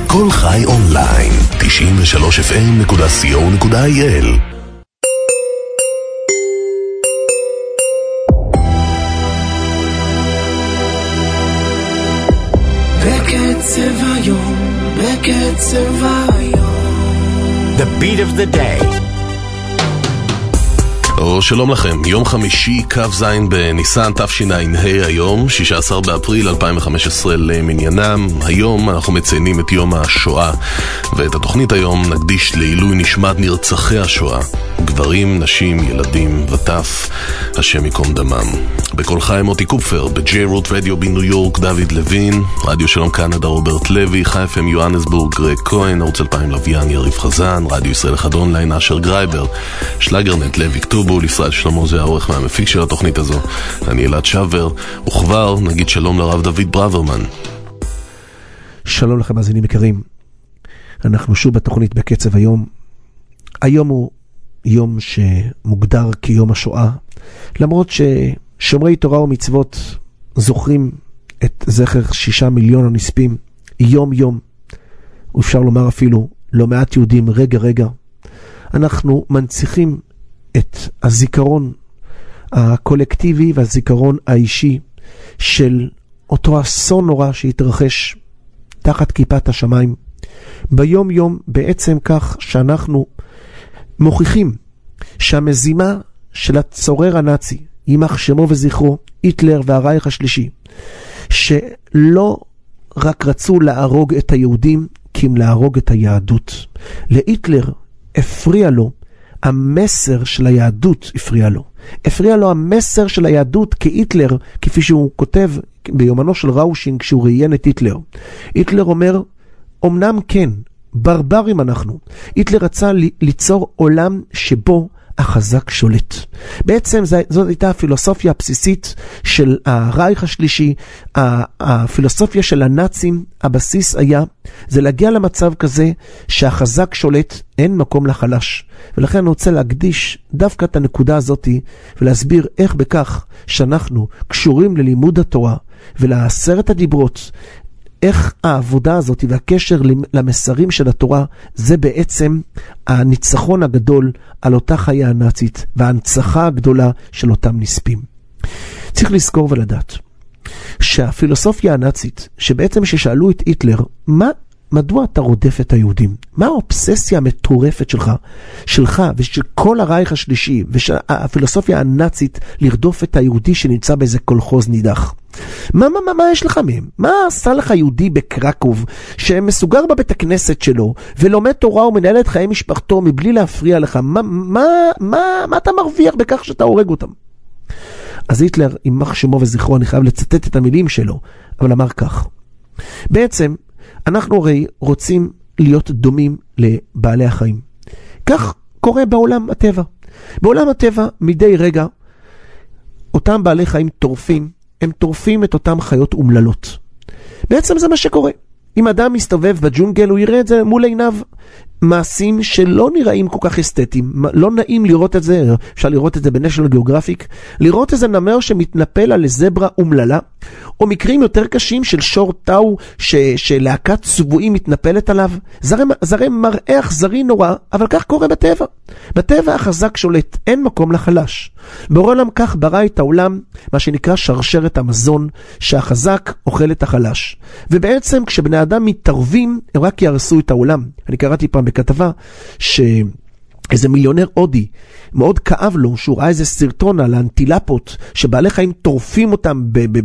כל חי אונליין, 93fm.co.il. בקצב היום, בקצב היום. The beat of the day. שלום לכם, יום חמישי כ"ז בניסן תשע"ה, היום 16 באפריל 2015 למניינם. היום אנחנו מציינים את יום השואה, ואת התוכנית היום נקדיש לעילוי נשמת נרצחי השואה, גברים, נשים, ילדים וטף, השם יקום דמם. בכל חי מוטי קופפר, בג'יי רוט רדיו בניו יורק דוד לוין, רדיו שלום קנדה רוברט לוי, חי FM יוהנסבורג גרג כהן, ערוץ 2000 לוויין יריב חזן, רדיו ישראל אחד אונליין אשר גרייבר, שלגרנט לוי כתובו, ישראל שלמה זה העורך מהמפיק של התוכנית הזו, אני אלעד שבר, וכבר נגיד שלום לרב דוד ברוורמן. שלום לכם מאזינים יקרים, אנחנו שוב בתוכנית בקצב היום. היום הוא יום שמוגדר כיום השואה, למרות ששומרי תורה ומצוות זוכרים את זכר 6 מיליון הנספים יום יום, ואפשר לומר אפילו לא מעט יהודים רגע אנחנו מנציחים את הזיכרון הקולקטיבי והזיכרון האישי של אותו אסון נורא שהתרחש תחת כיפת השמיים ביום יום, בעצם כך שאנחנו מוכיחים שהמזימה של הצורר הנאצי, יימח שמו וזכרו, היטלר והרייך השלישי, שלא רק רצו להרוג את היהודים כי אם להרוג את היהדות. להיטלר הפריע לו המסר של היהדות, הפריע לו המסר של היהדות, כי היטלר, כפי שהוא כותב ביומנו של ראושינג כשהוא ראיין את היטלר, היטלר אומר, אמנם כן, ברברים אנחנו. היטלר רצה ליצור עולם שבו החזק שולט. בעצם זאת הייתה הפילוסופיה הבסיסית של הרייך השלישי, הפילוסופיה של הנאצים, הבסיס היה, זה להגיע למצב כזה שהחזק שולט, אין מקום לחלש. ולכן אני רוצה להקדיש דווקא את הנקודה הזאת, ולהסביר איך בכך שאנחנו קשורים ללימוד התורה, ולעשרת הדיברות, איך העבודה הזאת והקשר למסרים של התורה, זה בעצם הניצחון הגדול על אותה חיה הנאצית, וההנצחה הגדולה של אותם נספים. צריך לזכור ולדעת, שהפילוסופיה הנאצית, שבעצם ששאלו את היטלר, מדוע אתה רודף את היהודים? מה האובססיה המטורפת שלך ושל כל הרייך השלישי, והפילוסופיה הנאצית לרדוף את היהודי שנמצא באיזה קולחוז נידח? מה יש לך מהם? מה עשה לך יהודי בקרקוב שמסוגר בבית הכנסת שלו ולומד תורה ומנהל את חיי משפחתו מבלי להפריע לך? מה אתה מרוויח בכך שאתה הורג אותם? אז היטלר, יימח שמו וזכרו, אני חייב לצטט את המילים שלו, אבל אמר כך, בעצם אנחנו הרי רוצים להיות דומים לבעלי החיים. כך קורה בעולם הטבע. בעולם הטבע מדי רגע אותם בעלי חיים טורפים, הם טורפים את אותם חיות אומללות. בעצם זה מה שקורה. אם אדם מסתובב בג'ונגל, הוא יראה את זה מול עיניו. מעשים שלא נראים כל כך אסתטיים, לא נעים לראות את זה, אפשר לראות את זה בנשיונל גיאוגרפיק, לראות איזה נמר שמתנפל על זברה אומללה, או מקרים יותר קשים של שור טאו שלהקת צבועים מתנפלת עליו. זה הרי מראה אכזרי נורא, אבל כך קורה בטבע. בטבע החזק שולט, אין מקום לחלש. בעולם כך ברא את העולם, מה שנקרא שרשרת המזון, שהחזק אוכל את החלש. ובעצם כשבני אדם מתערבים, הם רק ירסו את העולם. אני קראתי פעם בכתבה שאיזה מיליונר הודי מאוד כאב לו שהוא ראה איזה סרטון על האנטילפות שבעלי חיים טורפים אותם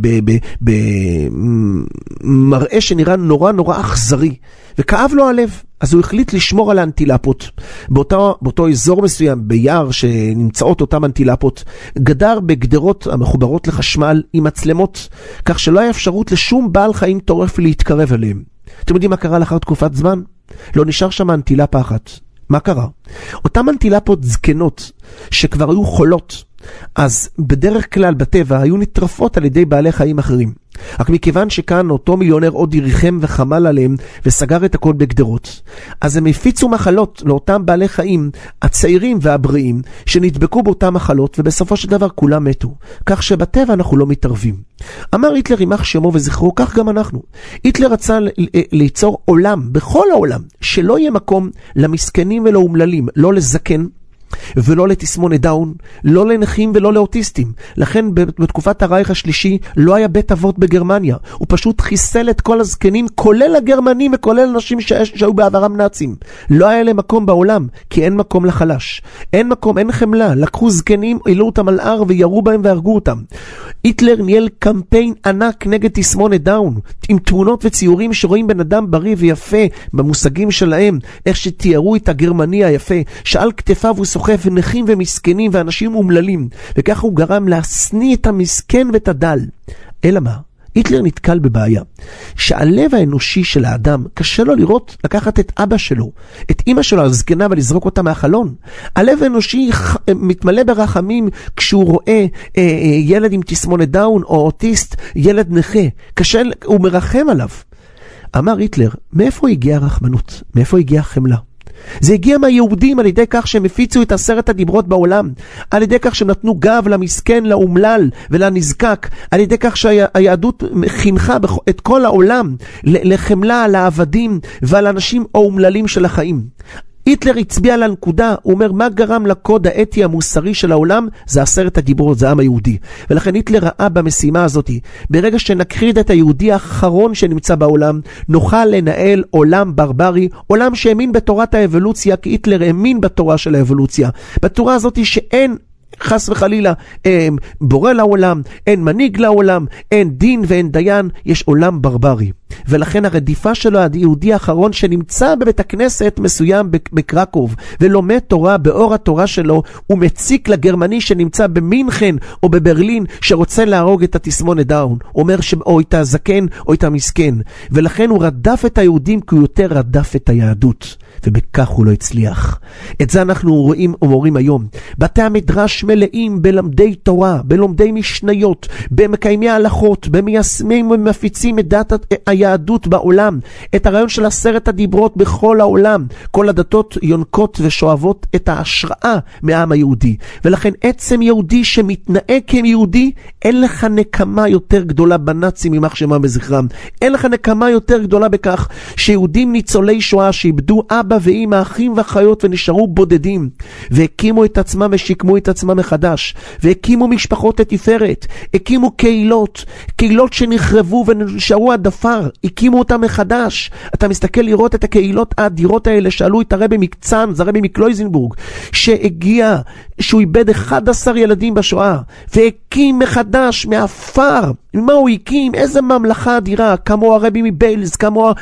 במראה שנראה נורא אכזרי, וכאב לו הלב. אז הוא החליט לשמור על האנטילפות באותו אזור מסוים, ביער שנמצאות אותם אנטילפות, גדר בגדרות המחוברות לחשמל עם מצלמות, כך שלא היה אפשרות לשום בעל חיים טורף להתקרב אליהם. אתם יודעים מה קרה לאחר תקופת זמן? לא נשאר שם אנטילפה אחת. מה קרה? אותם אנטילפות זקנות שכבר היו חולות, אז בדרך כלל בטבע היו נטרפות על ידי בעלי חיים אחרים. רק מכיוון שכאן אותו מיליונר עוד יריחם וחמל עליהם וסגר את הכל בגדרות, אז הם הפיצו מחלות לאותם בעלי חיים הצעירים והבריאים שנדבקו באותם מחלות, ובסופו של דבר כולם מתו. כך שבטבע אנחנו לא מתערבים. אמר היטלר יימח שמו וזכרו, כך גם אנחנו. היטלר רצה ליצור עולם, בכל העולם, שלא יהיה מקום למסכנים ולאומללים, לא לזקן ולא לתסמונת דאון, לא לנכים ולא לאוטיסטים. לכן בתקופת הרייך השלישי לא היה בית אבות בגרמניה. הוא פשוט חיסל את כל הזקנים, כולל הגרמנים וכולל אנשים שהיו בעברם נאצים. לא היה להם מקום בעולם, כי אין מקום לחלש. אין מקום, אין חמלה. לקחו זקנים, העלו אותם על הר וירו בהם והרגו אותם. היטלר ניהל קמפיין ענק נגד תסמונת דאון, עם תמונות וציורים שרואים בן אדם בריא ויפה במושגים שלהם, איך שתיארו את הגרמני היפה, שעל כתפיו הוא סוחף נכים ומסכנים ואנשים אומללים, וכך הוא גרם להסניא את המסכן ואת הדל. אלא מה? היטלר נתקל בבעיה, שהלב האנושי של האדם קשה לו לראות, לקחת את אבא שלו, את אמא שלו הזקנה ולזרוק אותה מהחלון. הלב האנושי מתמלא ברחמים כשהוא רואה ילד עם תסמונת דאון או אוטיסט, ילד נכה, קשה, הוא מרחם עליו. אמר היטלר, מאיפה הגיעה הרחמנות? מאיפה הגיעה החמלה? זה הגיע מהיהודים על ידי כך שהם הפיצו את 10 הדיברות בעולם, על ידי כך שהם נתנו גב למסכן, לאומלל ולנזקק, על ידי כך שהיהדות חינכה את כל העולם לחמלה על העבדים ועל האנשים האומללים של החיים. היטלר הצביע על הנקודה, הוא אומר מה גרם לקוד האתי המוסרי של העולם? זה 10 הדיברות, זה העם היהודי. ולכן היטלר ראה במשימה הזאת, ברגע שנכחיד את היהודי האחרון שנמצא בעולם, נוכל לנהל עולם ברברי, עולם שהאמין בתורת האבולוציה, כי היטלר האמין בתורה של האבולוציה, בתורה הזאת שאין חס וחלילה בורא לעולם, אין מנהיג לעולם, אין דין ואין דיין, יש עולם ברברי. ולכן הרדיפה שלו, היהודי האחרון שנמצא בבית הכנסת מסוים בקרקוב ולומד תורה באור התורה שלו, הוא מציק לגרמני שנמצא במינכן או בברלין שרוצה להרוג את התסמונת דאון. הוא אומר או את הזקן או את המסכן. ולכן הוא רדף את היהודים כי הוא יותר רדף את היהדות. ובכך הוא לא הצליח. את זה אנחנו רואים אומרים היום. בתי המדרש מלאים בלמדי תורה, בלומדי משניות, במקיימי ההלכות, במיישמים ומפיצים את דת היהדות בעולם, את הרעיון של 10 הדיברות בכל העולם. כל הדתות יונקות ושואבות את ההשראה מהעם היהודי. ולכן עצם יהודי שמתנהג כיהודי, אין לך נקמה יותר גדולה בנאצים יימח שמם וזכרם. אין לך נקמה יותר גדולה בכך שיהודים ניצולי שואה שאיבדו אבא ואמא, אחים ואחיות ונשארו בודדים, והקימו את עצמם ושיקמו את עצמם מחדש, והקימו משפחות לתפארת, הקימו קהילות שנחרבו ונשארו עדפר, הקימו אותם מחדש. אתה מסתכל לראות את הקהילות האדירות האלה שעלו את הרבי מקצן, זה הרבי מקלויזנבורג, שהגיע, שהוא איבד 11 ילדים בשואה, והקים מחדש מהפר. מה הוא הקים? איזה ממלכה אדירה, כמו הרבי מביילס,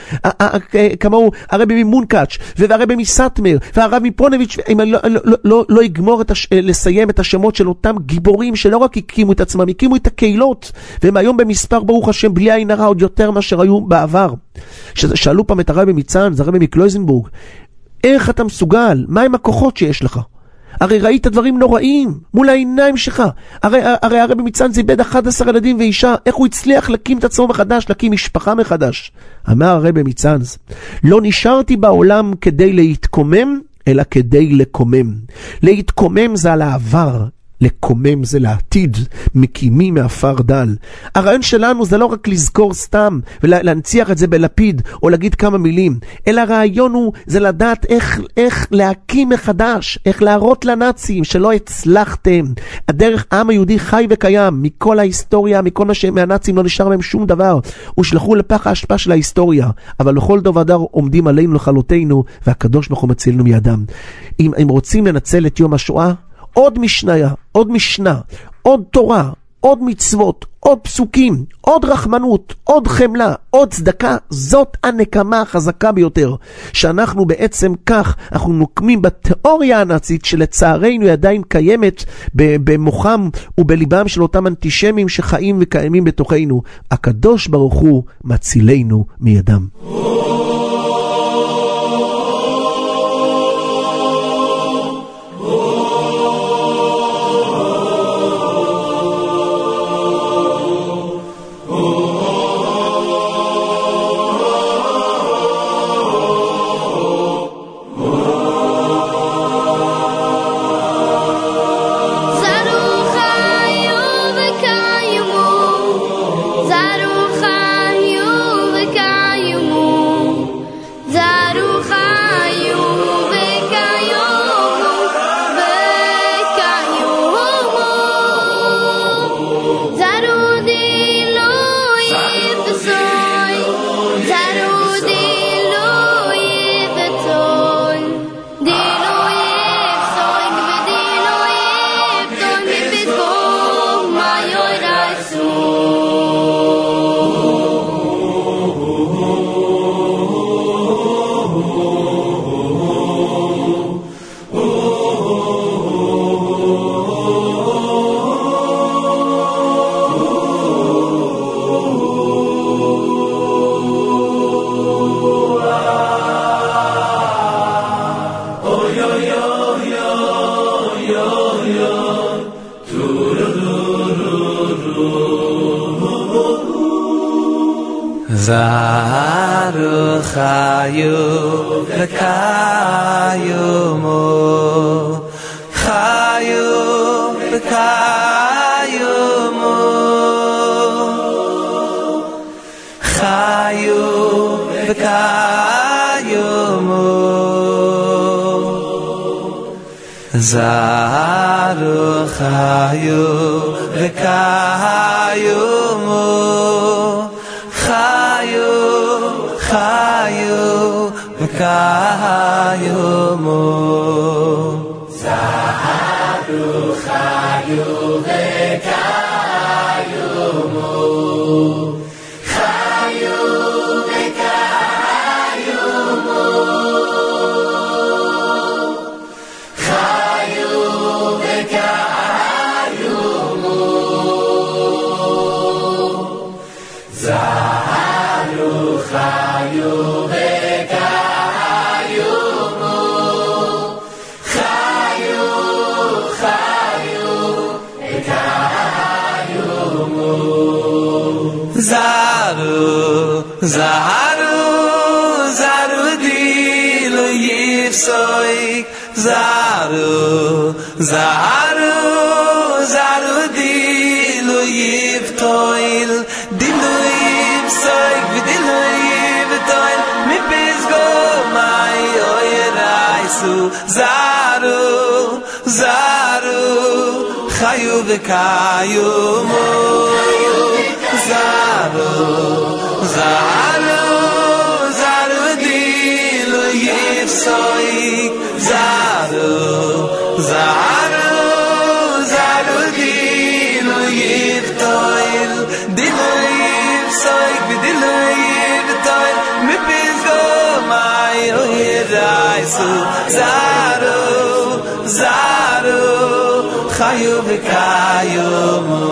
כמו הרבי ממונקאץ' והרבי מסטמר והרבי מפונביץ'. אם לא יגמור לסיים את השמות של אותם גיבורים שלא רק הקימו את עצמם, הקימו את הקהילות, והם היום במספר ברוך השם בלי עין הרע עוד יותר מאשר היו בעבר. שאלו פעם את הרבי מצאן, זה הרבי מקלויזנבורג, איך אתה מסוגל? מה עם הכוחות שיש לך? הרי ראית דברים נוראים מול העיניים שלך. הרי הרבי מצאן זיבד 11 ילדים ואישה, איך הוא הצליח להקים את עצמו מחדש, להקים משפחה מחדש? אמר הרבי מצאן, לא נשארתי בעולם כדי להתקומם, אלא כדי לקומם. להתקומם זה על העבר, לקומם זה לעתיד, מקימים מאפר דל. הרעיון שלנו זה לא רק לזכור סתם ולהנציח את זה בלפיד או להגיד כמה מילים, אלא הרעיון הוא זה לדעת איך להקים מחדש, איך להראות לנאצים שלא הצלחתם. הדרך העם היהודי חי וקיים, מכל ההיסטוריה, מכל מה שמהנאצים לא נשאר מהם שום דבר, הושלחו לפח ההשפעה של ההיסטוריה, אבל לכל דבר עומדים עלינו לכלותנו, והקדוש ברוך הוא מצילנו מידם. אם רוצים לנצל את יום השואה, עוד משנה, עוד תורה, עוד מצוות, עוד פסוקים, עוד רחמנות, עוד חמלה, עוד צדקה, זאת הנקמה החזקה ביותר. שאנחנו בעצם כך, אנחנו נוקמים בתיאוריה הנאצית שלצערנו היא עדיין קיימת במוחם ובליבם של אותם אנטישמים שחיים וקיימים בתוכנו. הקדוש ברוך הוא מצילנו מידם. Oh Zaru chayu v'kayumu chayu v'kayumu chayu v'kayumu Zaru chayu v'kayumu chayu chayu v'kayumu Zaru chayu v'kayumu chayu v'kayumu chayu v'kayumu Zaru chayu v'kayumu chayu chayu v'kayumu Zaru zaru zaru dilu yifsoik Zaru zaru zaru dilu yiftoil dilu yifsoik dilu yiftoil mi pizgo mai oyraisu Zaru zaru chayu v'kayumu Zaru zaru zaru dilu yifsoik Zaru zaru zaru dilu yiftoil dilu yifsoik dilu yiftoil mi pizgo mai oyraisu Zaru zaru chayu v'kayumu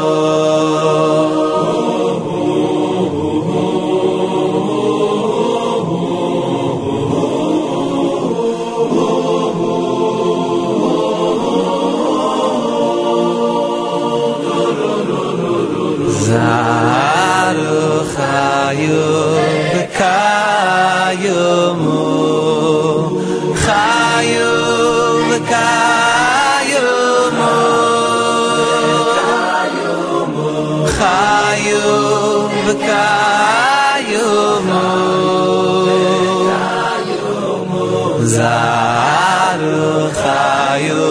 Zaru chayu v'kayumu chayu v'kayumu chayu v'kayumu Zaru chayu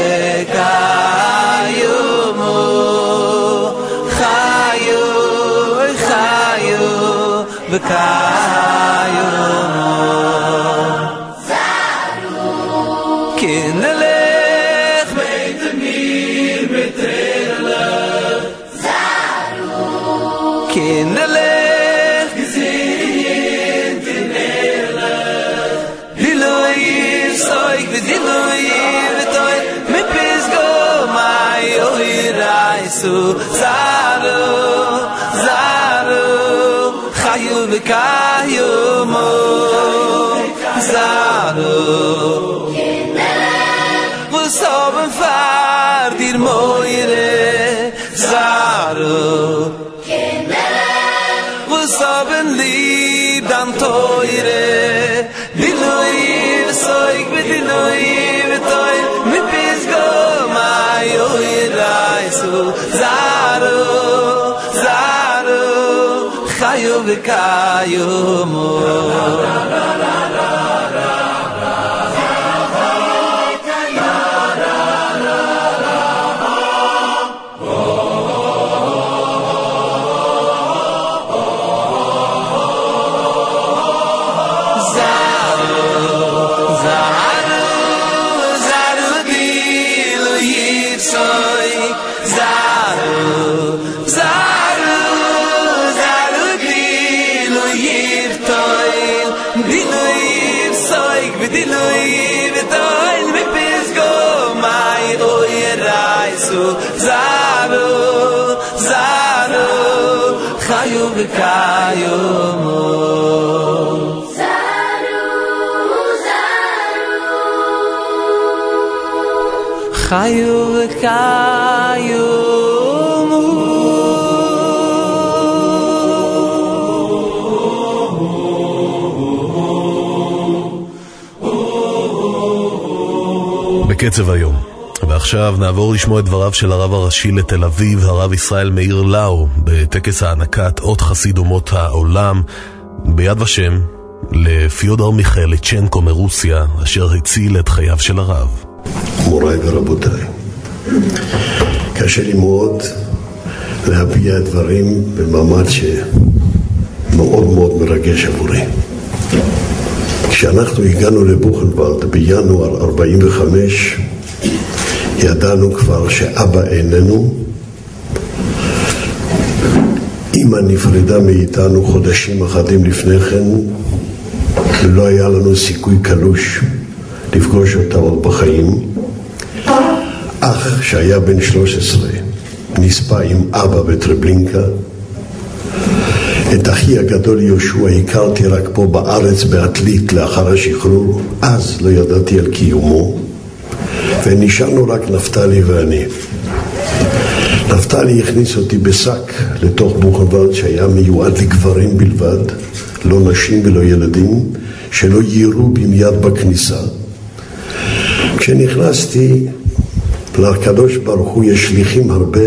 v'kayumu chayu chayu v'kayumu Kinelech beitemir beterlech Kinelech gesehen tinerlech Diloy soik v'diloy v'toy mi pizgo mai oyraisu Zaru zaru chayu v'kayumu Zaru V'soben far dir moire Zaru V'soben lieb dan toire Diloy v'soik v'diloy v'toy mi pizgo mai oyraisu Zaru zaru chayu v'kayumu Zaru, zaru, chayu v'kayumu. Zaru, zaru, chayu v'kayumu. בקצב היום. ועכשיו נעבור לשמוע את דבריו של הרב הראשי לתל אביב, הרב ישראל מאיר לאו, בטקס הענקת אות חסיד אומות העולם ביד ושם לפיודור מיכאליצ'נקו מרוסיה, אשר הציל את חייו של הרב. מוריי ורבותיי, קשה לי מאוד להביע דברים במעמד שמאוד מאוד מרגש עבורי. כשאנחנו הגענו לבוכנוולד בינואר 45, ידענו כבר שאבא איננו. אמא נפרדה מאיתנו חודשים אחדים לפני כן, ולא היה לנו סיכוי קלוש לפגוש אותה עוד בחיים. אח שהיה בן 13 נספה עם אבא בטרבלינקה. את אחי הגדול יהושע הכרתי רק פה בארץ בעתלית לאחר השחרור, אז לא ידעתי על קיומו, ונשארנו רק נפתלי ואני. נפתלי הכניס אותי בשק לתוך בוכנוולד שהיה מיועד לגברים בלבד, לא נשים ולא ילדים, שלא יירו בי מיד בכניסה. כשנכנסתי, לקדוש ברוך הוא יש שליחים הרבה.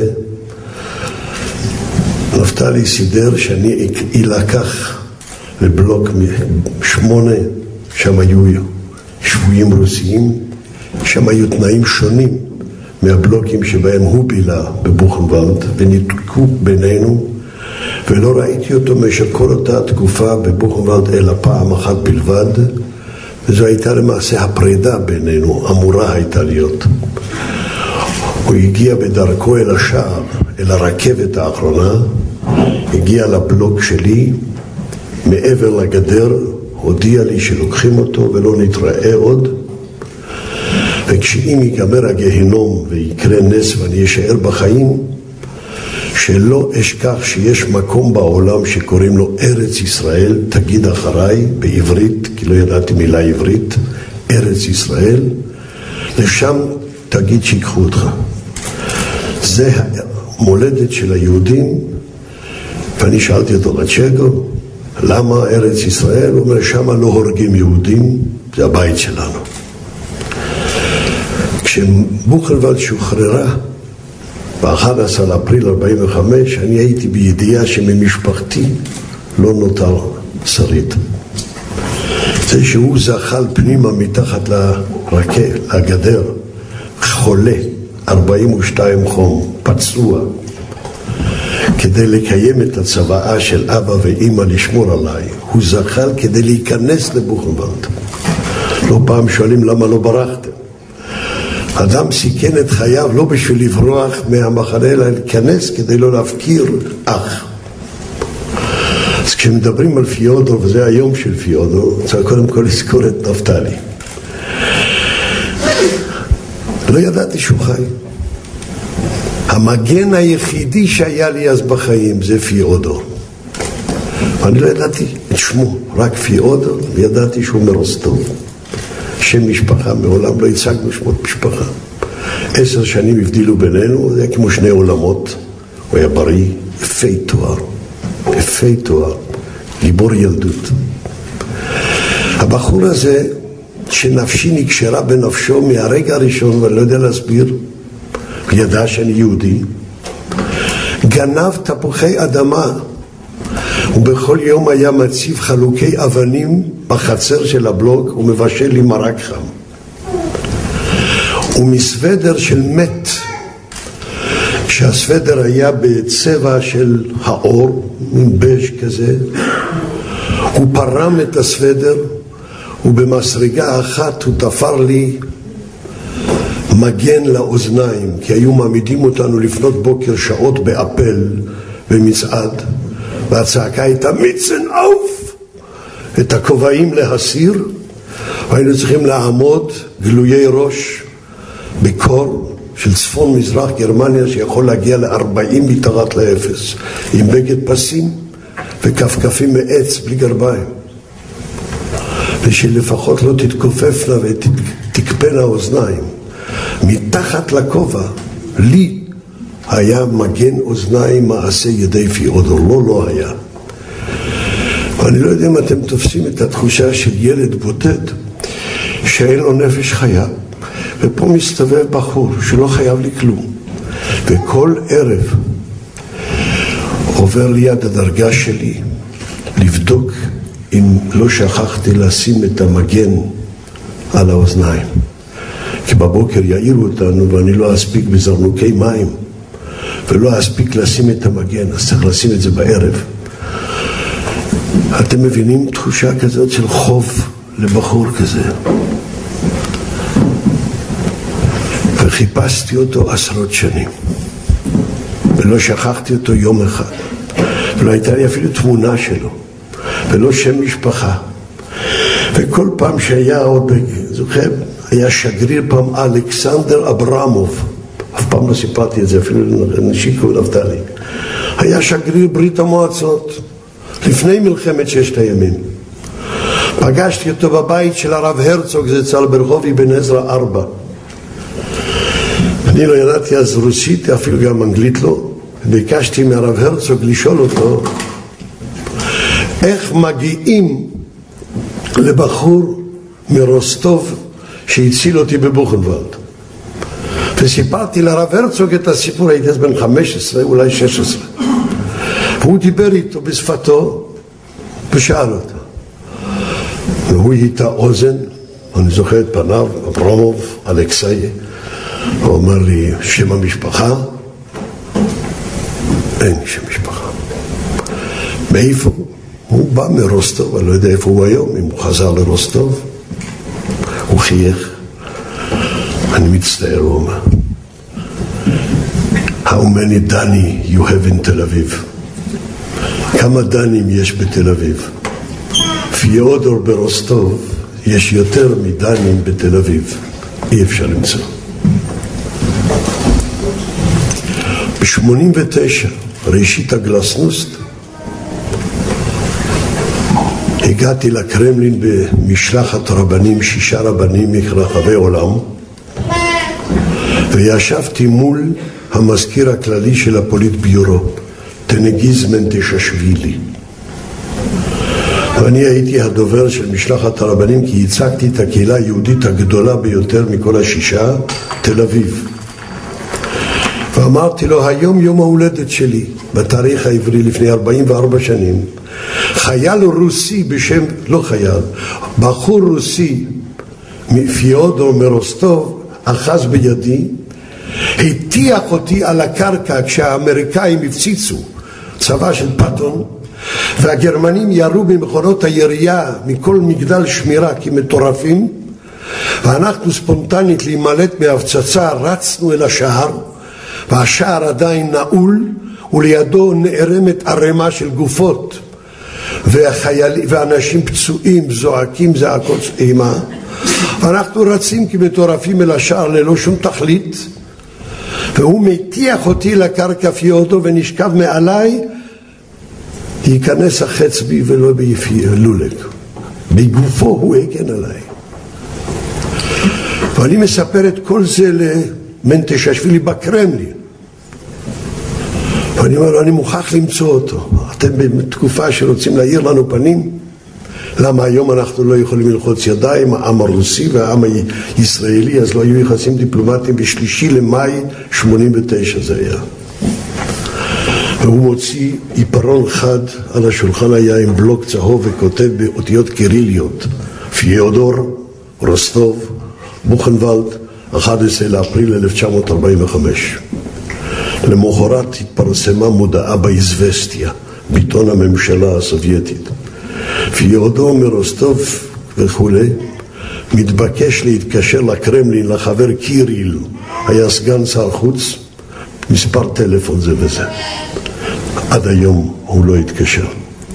נפתלי סידר שאני אלקח לבלוק 8, שם היו שבויים רוסיים, שם היו תנאים שונים מהבלוקים שבהם הוא בילה בבוכנוולד, וניתקו בינינו, ולא ראיתי אותו במשך כל אותה תקופה בבוכנוולד אלא פעם אחת בלבד, וזו הייתה למעשה הפרידה בינינו, אמורה הייתה להיות. הוא הגיע בדרכו אל השער, אל הרכבת האחרונה, הגיע לבלוק שלי, מעבר לגדר, הודיע לי שלוקחים אותו ולא נתראה עוד. וכשאם ייגמר הגהנום ויקרה נס ואני אשאר בחיים, שלא אשכח שיש מקום בעולם שקוראים לו ארץ ישראל, תגיד אחריי בעברית, כי לא ידעתי מילה עברית, ארץ ישראל, לשם תגיד שיקחו אותך. זה המולדת של היהודים. ואני שאלתי אותו, לצ'גו, למה ארץ ישראל? הוא אומר, שמה לא הורגים יהודים, זה הבית שלנו. כשבוכנוולד שוחררה ב-11 אפריל 45, אני הייתי בידיעה שממשפחתי לא נותר שריד. זה שהוא זחל פנימה מתחת לגדר, חולה, 42 חום, פצוע, כדי לקיים את הצוואה של אבא ואמא לשמור עליי. הוא זחל כדי להיכנס לבוכנוולד. לא פעם שואלים למה לא ברחתם. אדם סיכן את חייו לא בשביל לברוח מהמחנה, אלא להיכנס כדי לא להפקיר אח. אז כשמדברים על פיודור, וזה היום של פיודור, צריך קודם כל לזכור את נפתלי. לא ידעתי שהוא חי. המגן היחידי שהיה לי אז בחיים זה פיודור. אני לא ידעתי את שמו, רק פיודור, וידעתי שהוא מרוסטוב. שם משפחה, מעולם לא הצגנו שמות משפחה. 10 שנים הבדילו בינינו, זה היה כמו שני עולמות. הוא היה בריא, יפי תואר, גיבור ילדות. הבחור הזה, שנפשי נקשרה בנפשו מהרגע הראשון, ואני לא יודע להסביר, ידע שאני יהודי, גנב תפוחי אדמה, ובכל יום היה מציב חלוקי אבנים בחצר של הבלוק ומבשל לי מרק חם. ומסוודר של מת, שהסוודר היה בצבע של האור, מין בז' כזה, הוא פרם את הסוודר, ובמסרגה אחת הוא תפר לי מגן לאוזניים, כי היו מעמידים אותנו לפנות בוקר שעות באפל במצעד, והצעקה הייתה מיצן אוף, את הכובעים להסיר, והיינו צריכים לעמוד גלויי ראש בקור של צפון מזרח גרמניה שיכול להגיע ל-40 מתחת לאפס, עם בגד פסים וכפכפים מעץ בלי גרביים, ושלפחות לא תתכופפנה ותקפנה אוזניים. מתחת לכובע לי היה מגן אוזניים מעשה ידי פיודור, לא היה. ואני לא יודע אם אתם תופסים את התחושה של ילד בודד שאין לו נפש חיה, ופה מסתובב בחור שלא חייב לי כלום, וכל ערב עובר ליד הדרגה שלי לבדוק אם לא שכחתי לשים את המגן על האוזניים, כי בבוקר יעירו אותנו ואני לא אספיק בזרנוקי מים ולא אספיק לשים את המגן, אז צריך לשים את זה בערב. אתם מבינים תחושה כזאת של חוב לבחור כזה? וחיפשתי אותו עשרות שנים ולא שכחתי אותו יום אחד, ולא הייתה לי אפילו תמונה שלו ולא שם משפחה. וכל פעם שהיה עוד, זוכר, היה שגריר פעם אלכסנדר אברמוב, אף פעם לא סיפרתי את זה אפילו לנשיקו ונפתלי, היה שגריר ברית המועצות לפני מלחמת ששת הימים. פגשתי אותו בבית של הרב הרצוג זצ"ל ברחוב אבן עזרא 4. אני לא ידעתי אז רוסית, אפילו גם אנגלית לא. ביקשתי מהרב הרצוג לשאול אותו איך מגיעים לבחור מרוסטוב שהציל אותי בבוכנוולד. וסיפרתי לרב הרצוג את הסיפור, הייתי אז בן 15, אולי 16. והוא דיבר איתו בשפתו ושאל אותו. והוא היתה אוזן, אני זוכר את פניו, אברמוב, אלכסאי. הוא אומר לי, שם המשפחה? אין שם משפחה. מאיפה הוא? הוא בא מרוסטוב, אני לא יודע איפה הוא היום, אם הוא חזר לרוסטוב. הוא חייך. אני מצטער, הוא אומר. How many Dani you have in תל אביב? כמה דנים יש בתל אביב? פיודור ברוסטוב יש יותר מדנים בתל אביב. אי אפשר למצוא. ב-89, ראשית הגלסנוסט, הגעתי לקרמלין במשלחת רבנים, 6 רבנים מרחבי עולם, וישבתי מול המזכיר הכללי של הפוליט ביורו, תנגיז מנטששווילי. ואני הייתי הדובר של משלחת הרבנים, כי ייצגתי את הקהילה היהודית הגדולה ביותר מכל ה6, תל אביב. ואמרתי לו, היום יום ההולדת שלי, בתאריך העברי לפני 44 שנים, חייל רוסי בשם, לא חייל, בחור רוסי מפיודור מרוסטוב, אחז בידי, הטיח אותי על הקרקע כשהאמריקאים הפציצו, צבא של פטון, והגרמנים ירו במכונות הירייה מכל מגדל שמירה כמטורפים, ואנחנו ספונטנית להימלט מהפצצה רצנו אל השער, והשער עדיין נעול, ולידו נערמת ערימה של גופות, ואנשים פצועים זועקים זעקות אימה, ואנחנו רצים כמטורפים אל השער ללא שום תכלית, והוא מטיח אותי לקרקע פיודו ונשכב מעליי, ייכנס החץ בי ולא בלולק. בגופו הוא הגן עליי. ואני מספר את כל זה למנטששווילי בקרמלין. ואני אומר לו, אני מוכרח למצוא אותו. אתם בתקופה שרוצים להאיר לנו פנים? למה היום אנחנו לא יכולים ללחוץ ידיים, העם הרוסי והעם הישראלי, אז לא היו יחסים דיפלומטיים ב3 למאי 89 זה היה. והוא מוציא עיפרון חד על השולחן, היה עם בלוק צהוב וכותב באותיות קיריליות, פיודור, רוסטוב, בוכנוולד, 11 לאפריל 1945. למחרת התפרסמה מודעה באיזווסטיה, בעיתון הממשלה הסובייטית. פיודור מרוסטוב וכו' מתבקש להתקשר לקרמלין לחבר קיריל, היה סגן שר חוץ, מספר טלפון זה וזה. עד היום הוא לא התקשר.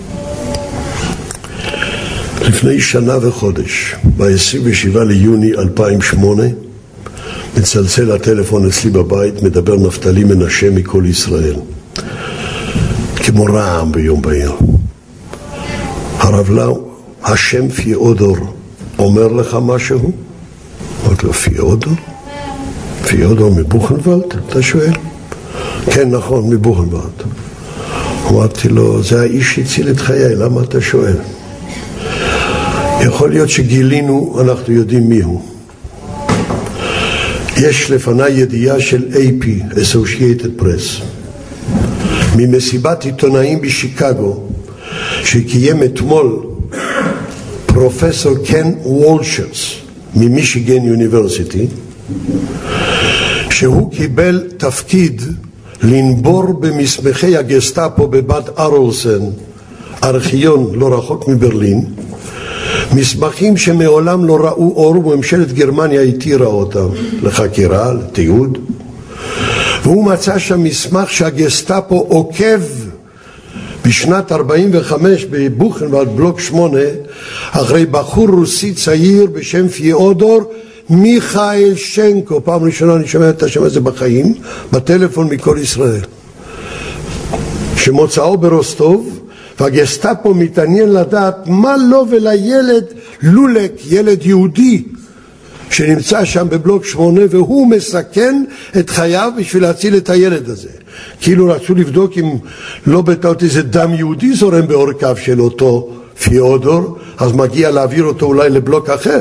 לפני שנה וחודש, ב-27 ליוני 2008, מצלצל הטלפון אצלי בבית, מדבר נפתלי מנשה מכל ישראל. כמו רעם ביום בהיר. הרב לאו, השם פיודור אומר לך משהו? אמרתי לו, פיודור? פיודור מבוכנוולד? אתה שואל? כן, נכון, מבוכנוולד. אמרתי לו, זה האיש שהציל את חיי, למה אתה שואל? יכול להיות שגילינו, אנחנו יודעים מי הוא. יש לפני ידיעה של AP, Associated Press, ממסיבת עיתונאים בשיקגו, שקיים אתמול פרופסור קן וולשרס ממישיגן יוניברסיטי, שהוא קיבל תפקיד לנבור במסמכי הגסטאפו בבת ארולסן, ארכיון לא רחוק מברלין, מסמכים שמעולם לא ראו אור וממשלת גרמניה התירה אותם לחקירה, לתיעוד, והוא מצא שם מסמך שהגסטאפו עוקב בשנת 45 בבוכנוולד בלוק 8 אחרי בחור רוסי צעיר בשם פיאודור מיכאל שנקו. פעם ראשונה אני שומע את השם הזה בחיים, בטלפון מכל ישראל, שמוצאו ברוסטוב, והגסטאפו מתעניין לדעת מה לו ולילד לולק, ילד יהודי שנמצא שם בבלוק 8, והוא מסכן את חייו בשביל להציל את הילד הזה. כאילו רצו לבדוק אם לא בטעות איזה דם יהודי זורם בעורקיו של אותו פיאודור, אז מגיע להעביר אותו אולי לבלוק אחר.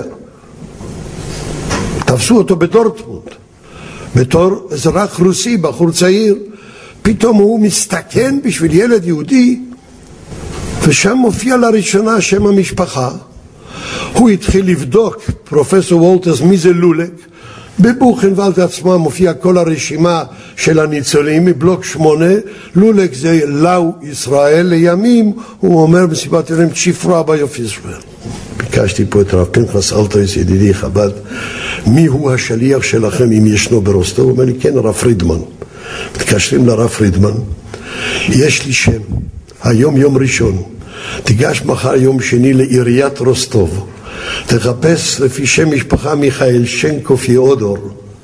תפסו אותו בדורטמונד בתור אזרח רוסי, בחור צעיר, פתאום הוא מסתכן בשביל ילד יהודי, ושם מופיע לראשונה שם המשפחה. הוא התחיל לבדוק, פרופסור וולטרס, מי זה לולק. בבוכנוולד עצמה מופיע כל הרשימה של הניצולים מבלוק 8. לולק זה לאו ישראל לימים, הוא אומר מסיבת עיתונאים צ'יף רבי אוף ישראל. ביקשתי פה את הרב פנחס אלטרייס, ידידי חב"ד, מי הוא השליח שלכם אם ישנו ברוסטוב? הוא אומר לי, כן, הרב פרידמן. מתקשרים לרב פרידמן, יש לי שם, היום יום ראשון, תיגש מחר יום שני לעיריית רוסטוב, תחפש לפי שם משפחה מיכאל שנקו פיאודור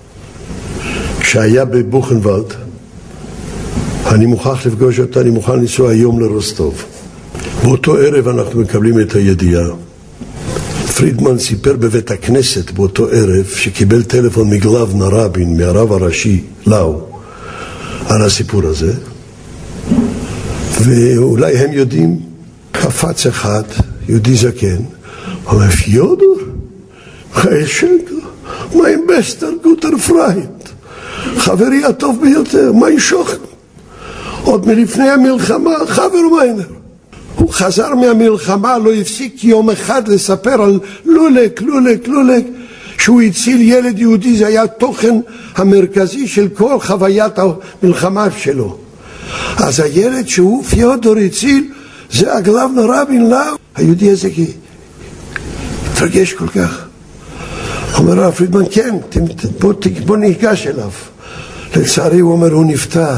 שהיה בבוכנוולד, אני מוכרח לפגוש אותה, אני מוכן לנסוע היום לרוסטוב. באותו ערב אנחנו מקבלים את הידיעה. פרידמן סיפר בבית הכנסת באותו ערב שקיבל טלפון מגלבנה רבין, מהרב הראשי לאו, על הסיפור הזה, ואולי הם יודעים. קפץ אחד, יהודי זקן, אומר, פיודור, מיכאל שנקו, מיין בסטר גוטר פריינד, חברי הטוב ביותר, מיין שוכן, עוד מלפני המלחמה, חבר מיינר. הוא חזר מהמלחמה, לא הפסיק יום אחד לספר על לולק, שהוא הציל ילד יהודי. זה היה תוכן המרכזי של כל חוויית המלחמה שלו. אז הילד שהוא פיודור הציל, זה הגלבנה רבין לאו. היהודי הזה התרגש כל כך. אומר הרב פרידמן, כן, בוא ניגש אליו. לצערי הוא אומר, הוא נפטר.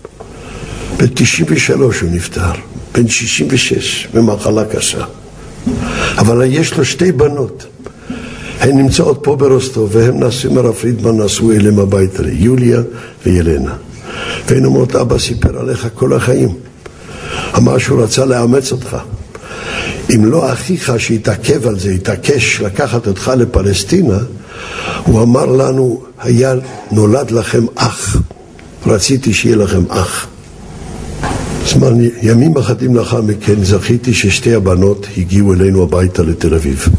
ב-93 הוא נפטר, בן 66, במחלה קשה. אבל יש לו שתי בנות. הן נמצאות פה ברוסטוב, והם נשאו, הרב פרידמן נשאו אליהם הביתה, יוליה וילנה. והן אומרות, אבא סיפר עליך כל החיים. אמר שהוא רצה לאמץ אותך. אם לא אחיך שהתעכב על זה, התעקש לקחת אותך לפלסטינה, הוא אמר לנו, היה נולד לכם אח. רציתי שיהיה לכם אח. זמן, ימים אחדים לאחר מכן זכיתי ששתי הבנות הגיעו אלינו הביתה לתל אביב.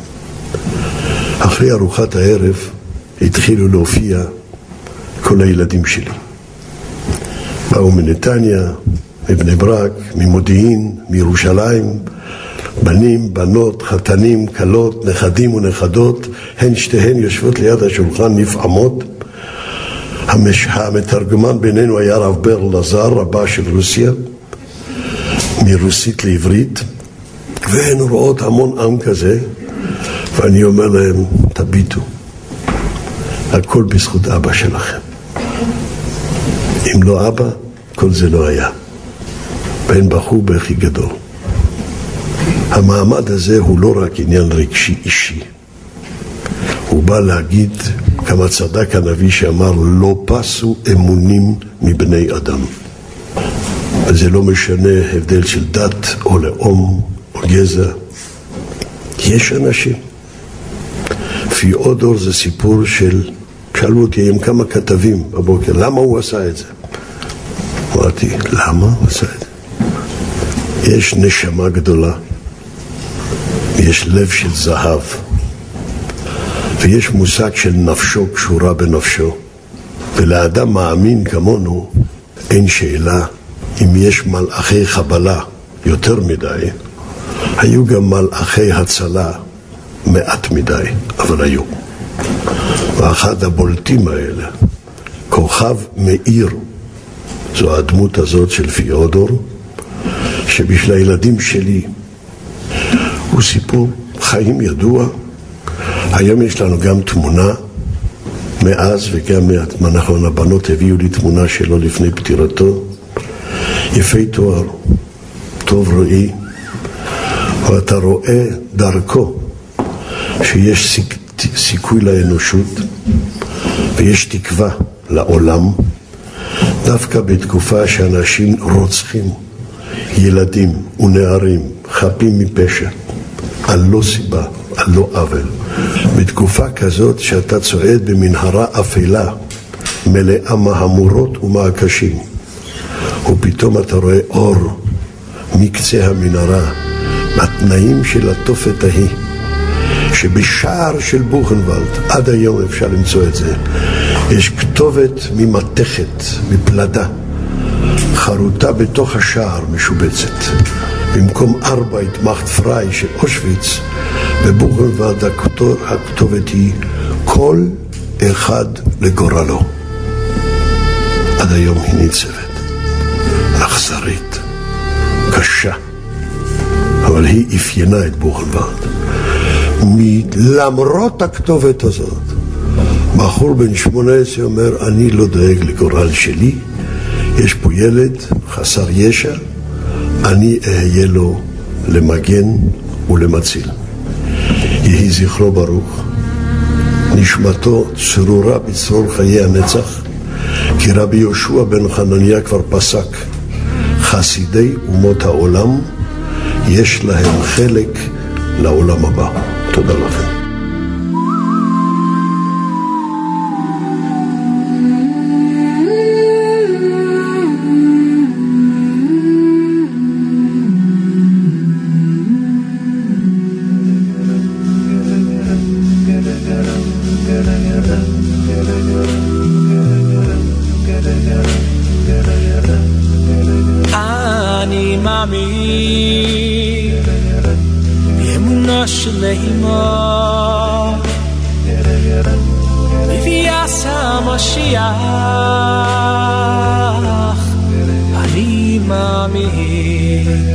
אחרי ארוחת הערב התחילו להופיע כל הילדים שלי. באו מנתניה, מבני ברק, ממודיעין, מירושלים, בנים, בנות, חתנים, כלות, נכדים ונכדות, הן שתיהן יושבות ליד השולחן נפעמות. המתרגמן בינינו היה רב ברל לזר, רבה של רוסיה, מרוסית לעברית, והן רואות המון עם כזה, ואני אומר להם, תביטו, הכל בזכות אבא שלכם. אם לא אבא, כל זה לא היה. והן בכו בכי גדול. המעמד הזה הוא לא רק עניין רגשי אישי, הוא בא להגיד כמה צדק הנביא שאמר, לא פסו אמונים מבני אדם. וזה לא משנה הבדל של דת או לאום או גזע. יש אנשים. פיאודור זה סיפור של, שאלו אותי עם כמה כתבים בבוקר, למה הוא עשה את זה? אמרתי, למה הוא עשה את זה? יש נשמה גדולה, יש לב של זהב, ויש מושג של נפשו קשורה בנפשו. ולאדם מאמין כמונו אין שאלה אם יש מלאכי חבלה יותר מדי, היו גם מלאכי הצלה מעט מדי, אבל היו. ואחד הבולטים האלה, כוכב מאיר, זו הדמות הזאת של פיודור, שבשביל הילדים שלי הוא סיפור חיים ידוע. היום יש לנו גם תמונה מאז, וגם נכון, הבנות הביאו לי תמונה שלו לפני פטירתו. יפי תואר, טוב רואי, ואתה רואה דרכו שיש סיכוי לאנושות ויש תקווה לעולם, דווקא בתקופה שאנשים רוצחים ילדים ונערים חפים מפשע על לא סיבה, על לא עוול. בתקופה כזאת שאתה צועד במנהרה אפלה מלאה מהמורות ומעקשים, ופתאום אתה רואה אור מקצה המנהרה בתנאים של התופת ההיא, שבשער של בוכנוולד, עד היום אפשר למצוא את זה, יש כתובת ממתכת, מפלדה, חרוטה בתוך השער משובצת. במקום 4 התמחת פריי של אושוויץ, בבוכנוולד הכתובת היא כל אחד לגורלו. עד היום היא ניצבת, אכזרית, קשה, אבל היא אפיינה את בוכנוולד. למרות הכתובת הזאת, בחור בן 18 אומר, אני לא דואג לגורל שלי, יש פה ילד חסר ישע, אני אהיה לו למגן ולמציל. יהי זכרו ברוך, נשמתו צרורה בצרור חיי הנצח, כי רבי יהושע בן חנניה כבר פסק, חסידי אומות העולם יש להם חלק לעולם הבא. תודה לכם. אני מאמין באמונה שלמה בביאת המשיח. אני מאמין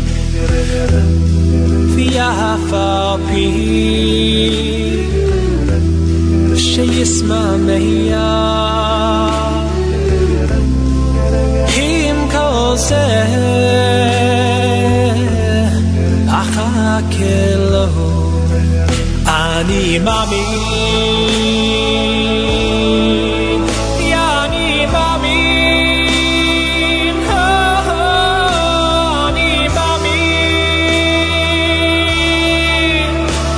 ואף על פי שישמח עם כל זה אחכה לו. אני מאמין, אני מאמין, אני מאמין.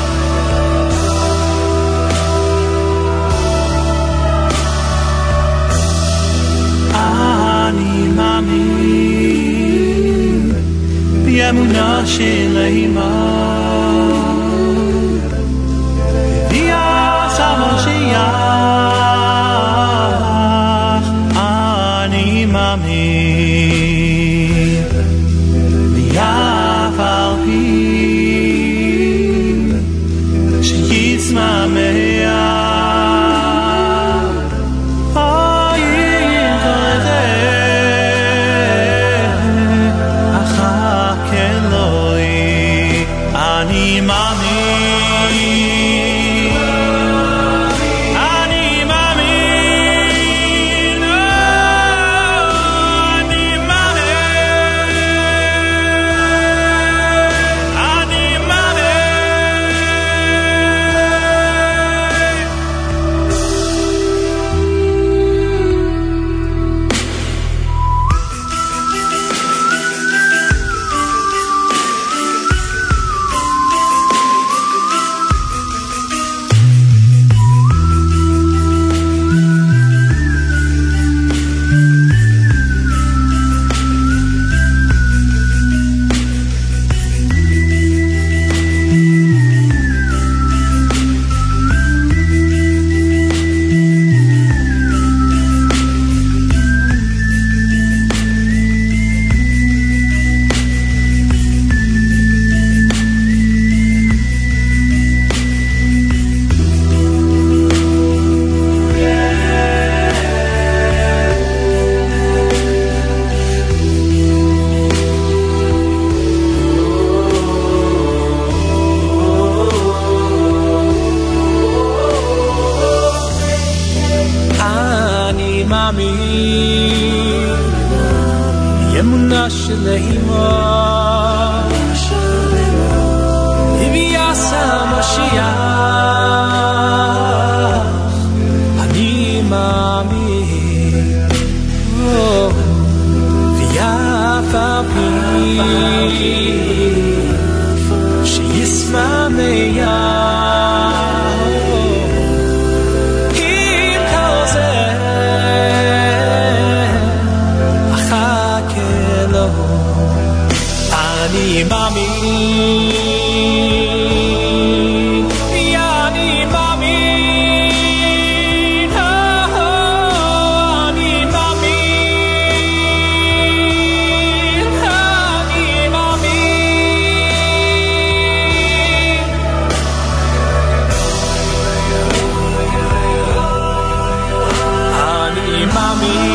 אני מאמין באמונה שלמה אני מאמין ואף על פי שיצמח אני מאמין אמונה של אימה הביאס המשיח אני מאמין ויאף על פי שישמע מיד אני מאמין אני מאמין אני מאמין אני מאמין אני מאמין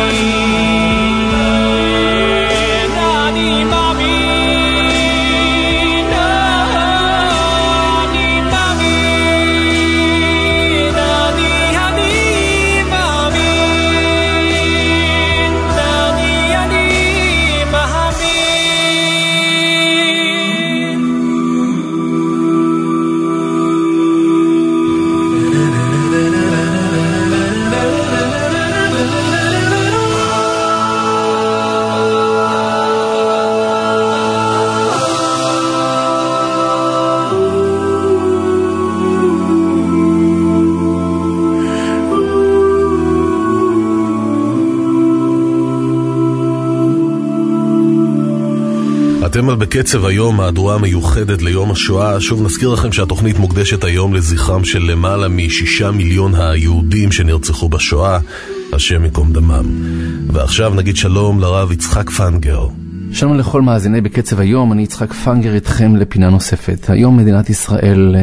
אתם על בקצב היום, מהדורה מיוחדת ליום השואה. שוב נזכיר לכם שהתוכנית מוקדשת היום לזכרם של למעלה מ6 מיליון היהודים שנרצחו בשואה, השם יקום דמם. ועכשיו נגיד שלום לרב יצחק פנגר. שלום לכל מאזיני בקצב היום, אני יצחק פנגר איתכם לפינה נוספת. היום מדינת ישראל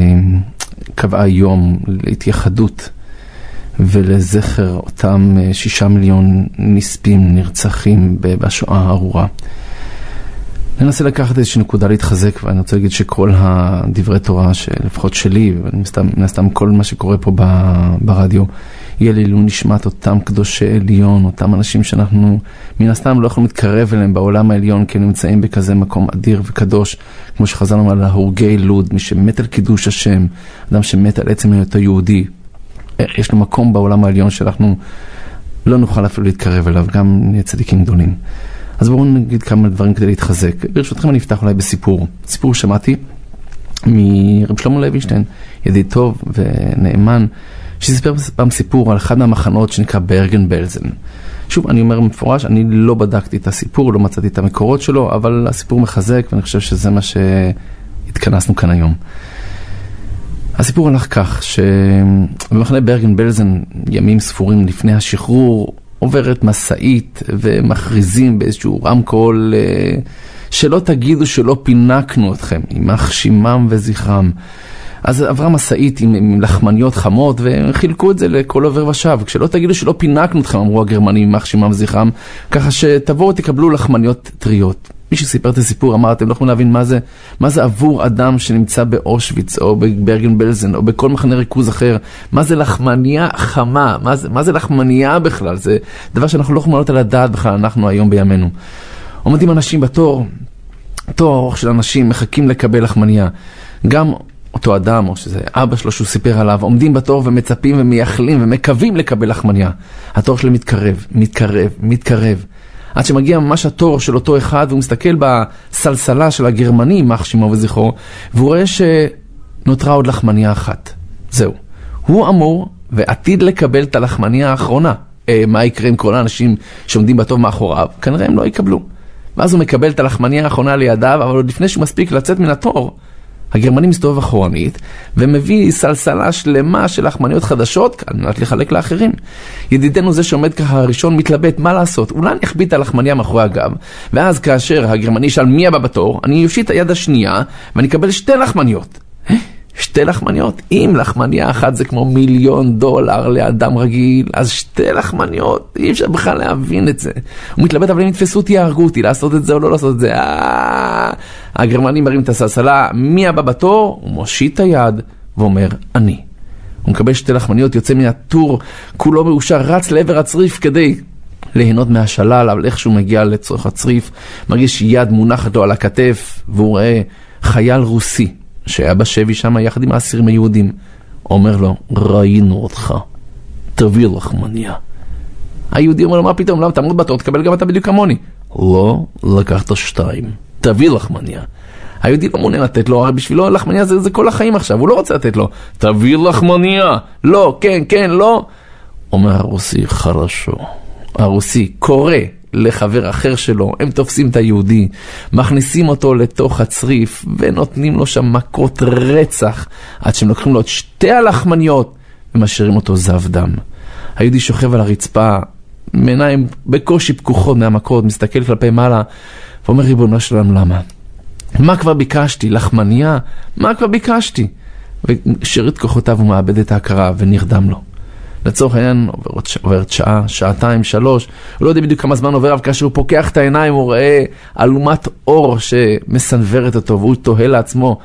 קבעה יום להתייחדות ולזכר אותם 6 מיליון נספים נרצחים בשואה הארורה. ננסה לקחת איזושהי נקודה להתחזק, ואני רוצה להגיד שכל הדברי תורה, שלפחות שלי, ונסתם כל מה שקורה פה ברדיו, יהיה לעילוי נשמת אותם קדושי עליון, אותם אנשים שאנחנו מן הסתם לא יכולים להתקרב אליהם בעולם העליון, כי הם נמצאים בכזה מקום אדיר וקדוש, כמו שחזרנו על ההורגי לוד, מי שמת על קידוש השם, אדם שמת על עצם היותו יהודי, יש לו מקום בעולם העליון שאנחנו לא נוכל אפילו להתקרב אליו, גם נהיה צדיקים גדולים. אז בואו נגיד כמה דברים כדי להתחזק. ברשותכם אני אפתח אולי בסיפור. סיפור שמעתי מרב שלמה לוינשטיין, ידיד טוב ונאמן, שסיפר פעם סיפור על אחד מהמחנות שנקרא ברגן בלזן. שוב, אני אומר מפורש, אני לא בדקתי את הסיפור, לא מצאתי את המקורות שלו, אבל הסיפור מחזק, ואני חושב שזה מה שהתכנסנו כאן היום. הסיפור הלך כך, שבמחנה ברגן בלזן, ימים ספורים לפני השחרור, עוברת מסעית ומכריזים באיזשהו רמקול שלא תגידו שלא פינקנו אתכם, יימח שמם וזכרם. אז עברה מסעית עם לחמניות חמות וחילקו את זה לכל עובר ושב. כשלא תגידו שלא פינקנו אתכם, אמרו הגרמנים, יימח שמם וזכרם, ככה שתבואו תקבלו לחמניות טריות. מי שסיפר את הסיפור אמר, אתם לא יכולים להבין מה זה עבור אדם שנמצא באושוויץ או בברגן בלזן או בכל מחנה ריכוז אחר. מה זה לחמניה חמה? מה זה לחמניה בכלל? זה דבר שאנחנו לא יכולים לעלות על הדעת בכלל, אנחנו היום בימינו. עומדים אנשים בתור ארוך של אנשים, מחכים לקבל לחמניה. גם אותו אדם, או שזה אבא שלו שהוא סיפר עליו, עומדים בתור ומצפים ומייחלים ומקווים לקבל לחמניה. התור שלהם מתקרב. עד שמגיע ממש התור של אותו אחד, והוא מסתכל בסלסלה של הגרמני, יימח שמו וזכרו, והוא רואה שנותרה עוד לחמניה אחת. זהו. הוא אמור ועתיד לקבל את הלחמניה האחרונה. מה יקרה עם כל האנשים שעומדים בתור מאחוריו? כנראה הם לא יקבלו. ואז הוא מקבל את הלחמניה האחרונה לידיו, אבל עוד לפני שהוא מספיק לצאת מן התור, הגרמני מסתובב אחורנית, ומביא סלסלה שלמה של לחמניות חדשות, כאן מנת לחלק לאחרים. ידידנו זה שעומד ככה הראשון מתלבט, מה לעשות? אולי אני אחביא את הלחמניה מאחורי הגב, ואז כאשר הגרמני שאל מי הבא בתור, אני יושיט היד השנייה, ואני אקבל 2 לחמניות. 2 לחמניות? אם לחמניה אחת זה כמו $1,000,000 לאדם רגיל, אז 2 לחמניות, אי אפשר בכלל להבין את זה. הוא מתלבט, אבל אם יתפסו אותי, יהרגו אותי, לעשות את זה או לא לעשות את זה. הגרמני מרים את הסלסלה, מי הבא בתור? הוא מושיט היד ואומר, אני. הוא מקבל 2 לחמניות, יוצא מן הטור, כולו מאושר, רץ לעבר הצריף כדי ליהנות מהשלל, אבל איך שהוא מגיע לצורך הצריף, מרגיש יד מונחת לו על הכתף, והוא רואה חייל רוסי, שהיה בשבי שם יחד עם האסירים היהודים, אומר לו, ראינו אותך, תביא לחמניה. היהודי אומר לו, מה פתאום, למה תעמוד בתור, תקבל גם אתה בדיוק כמוני. לא, לקחת 2, תביא לחמניה. היהודי לא מעוניין לתת לו, הרי בשבילו לחמניה זה כל החיים עכשיו, הוא לא רוצה לתת לו, תביא לחמניה. לא, כן, כן, לא. אומר הרוסי, חרשו. הרוסי קורא לחבר אחר שלו, הם תופסים את היהודי, מכניסים אותו לתוך הצריף, ונותנים לו שם מכות רצח, עד שהם לוקחים לו את 2 הלחמניות, ומשאירים אותו זב דם. היהודי שוכב על הרצפה, מעיניים בקושי פקוחות מהמכות, מסתכל כלפי מעלה, ואומר, ריבונו של עולם, למה? מה כבר ביקשתי? לחמניה? מה כבר ביקשתי? ושארית כוחותיו הוא מאבד את ההכרה ונרדם לו. לצורך העניין עוברת שעה, שעתיים, 3, הוא לא יודע בדיוק כמה זמן עובר, אבל כאשר הוא פוקח את העיניים הוא רואה אלומת אור שמסנוורת אותו, והוא תוהה לעצמו,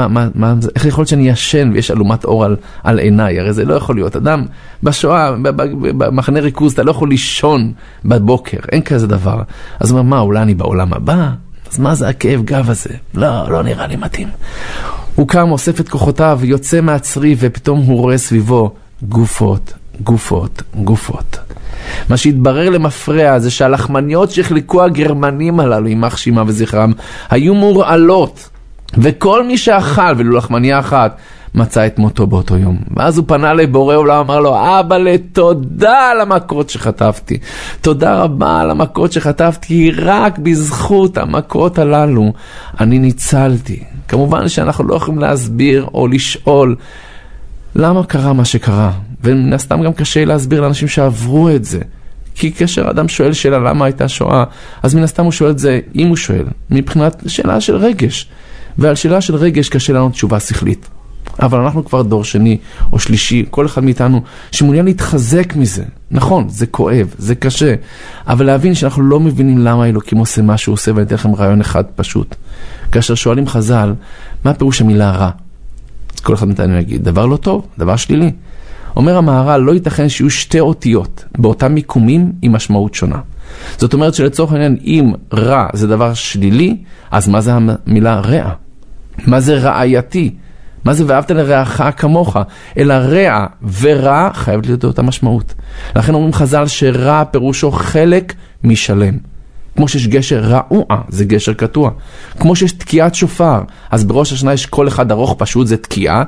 איך יכול להיות שאני ישן ויש אלומת אור על עיניי? הרי זה לא יכול להיות. אדם בשואה, במחנה ריכוז, אתה לא יכול לישון בבוקר, אין כזה דבר. אז הוא אומר, מה, אולי אני בעולם הבא? אז מה זה הכאב גב הזה? לא נראה לי מתאים. הוא קם, אוסף את כוחותיו, יוצא מהצריף, ופתאום הוא רואה סביבו גופות, גופות, גופות. מה שהתברר למפרע זה שהלחמניות שהחלקו הגרמנים הללו, יימח שמם וזכרם, היו מורעלות, וכל מי שאכל, ולו לחמניה אחת, מצא את מותו באותו יום. ואז הוא פנה לבורא עולם, אמר לו, אבא, תודה על המכות שחטפתי. תודה רבה על המכות שחטפתי, רק בזכות המכות הללו אני ניצלתי. כמובן שאנחנו לא יכולים להסביר או לשאול למה קרה מה שקרה, ומן הסתם גם קשה להסביר לאנשים שעברו את זה. כי כאשר אדם שואל שאלה למה הייתה שואה, אז מן הסתם הוא שואל את זה, אם הוא שואל, מבחינת שאלה של רגש. ועל שאלה של רגש קשה לנו תשובה שכלית. אבל אנחנו כבר דור שני או שלישי, כל אחד מאיתנו, שמעוניין להתחזק מזה. נכון, זה כואב, זה קשה, אבל להבין שאנחנו לא מבינים למה אלוקים עושה מה שהוא עושה, ואני אתן לכם רעיון אחד פשוט. כאשר שואלים חז"ל, מה פירוש המילה רע? כל אחד מאיתנו יגיד, דבר לא טוב, דבר שלילי. אומר המהר"ל, לא ייתכן שיהיו 2 אותיות באותם מיקומים עם משמעות שונה. זאת אומרת שלצורך העניין, אם רע זה דבר שלילי, אז מה זה המילה רע? מה זה רעייתי? מה זה ואהבת לרעך כמוך? אלא רע ורע חייבת להיות אותה משמעות. לכן אומרים חז"ל שרע פירושו חלק משלם. כמו שיש גשר רעוע, זה גשר קטוע. כמו שיש תקיעת שופר, אז בראש השנה יש כל אחד ארוך פשוט, זה תקיעה,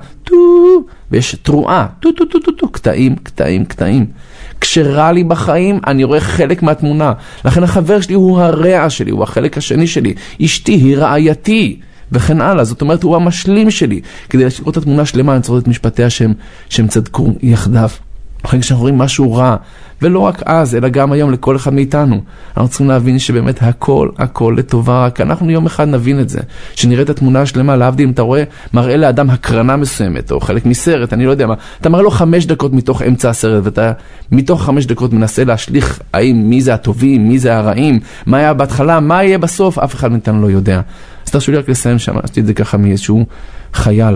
ויש תרועה, קטעים, קטעים, קטעים. כשרע לי בחיים, אני רואה חלק מהתמונה. לכן החבר שלי הוא הרע שלי, הוא החלק השני שלי. אשתי היא רעייתי, וכן הלאה. זאת אומרת, הוא המשלים שלי. כדי לראות את התמונה שלמה, אני צריך את משפטי השם, שהם צדקו יחדיו. אחרי כשאנחנו רואים משהו רע, ולא רק אז, אלא גם היום לכל אחד מאיתנו. אנחנו צריכים להבין שבאמת הכל לטובה, רק אנחנו יום אחד נבין את זה. שנראה את התמונה השלמה, להבדיל, אם אתה רואה, מראה לאדם הקרנה מסוימת, או חלק מסרט, אני לא יודע מה. אתה מראה לו 5 דקות מתוך אמצע הסרט, ואתה מתוך 5 דקות מנסה להשליך, האם מי זה הטובים, מי זה הרעים, מה היה בהתחלה, מה יהיה בסוף, אף אחד מאיתנו לא יודע. אז תרשו לי רק לסיים שם, עשיתי את זה ככה מאיזשהו חייל.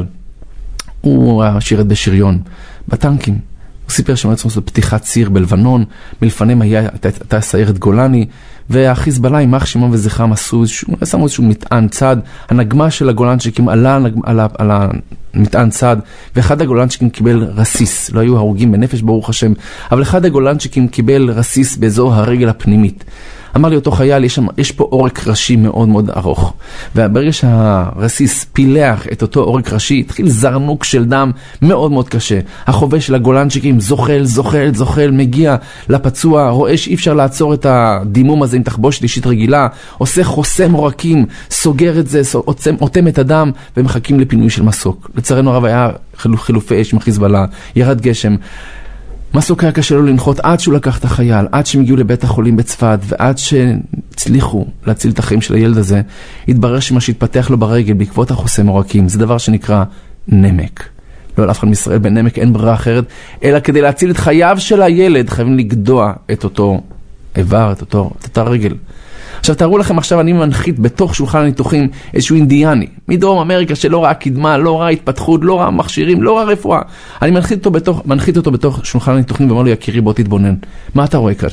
הוא שירת בשריון, בטנקים. הוא סיפר שם עצמו פתיחת ציר בלבנון, מלפניהם הייתה סיירת גולני, והחיזבאללה יימח שמם וזכרם שמו איזשהו מטען צד, הנגמ"ש של הגולנצ'יקים עלה על המטען צד, ואחד הגולנצ'יקים קיבל רסיס, לא היו הרוגים בנפש ברוך השם, אבל אחד הגולנצ'יקים קיבל רסיס באזור הרגל הפנימית. אמר לי אותו חייל, יש פה עורק ראשי מאוד מאוד ארוך, וברגע שהרסיס פילח את אותו עורק ראשי, התחיל זרנוק של דם מאוד מאוד קשה. החובש של הגולנצ'יקים זוחל, מגיע לפצוע, רואה שאי אפשר לעצור את הדימום הזה עם תחבושת אישית רגילה, עושה חוסם עורקים, סוגר את זה, עותם את הדם, ומחכים לפינוי של מסוק. לצערנו הרב היה חילופי אש עם החיזבאללה, ירד גשם, מסוק היה קשה לו לנחות עד שהוא לקח את החייל, עד שהם הגיעו לבית החולים בצפת, ועד שהצליחו להציל את החיים של הילד הזה, התברר שמה שהתפתח לו ברגל בעקבות החוסם עורקים, זה דבר שנקרא נמק. לא על אף אחד מישראל, בנמק אין ברירה אחרת, אלא כדי להציל את חייו של הילד, חייבים לגדוע את אותו איבר, את אותה רגל. עכשיו תארו לכם, עכשיו אני מנחית בתוך שולחן הניתוחים איזשהו אינדיאני, מדרום אמריקה שלא ראה קדמה, לא ראה התפתחות, לא ראה מכשירים, לא ראה רפואה. אני מנחית אותו בתוך שולחן הניתוחים ואומר לו, יקירי, בוא תתבונן. מה אתה רואה כאן?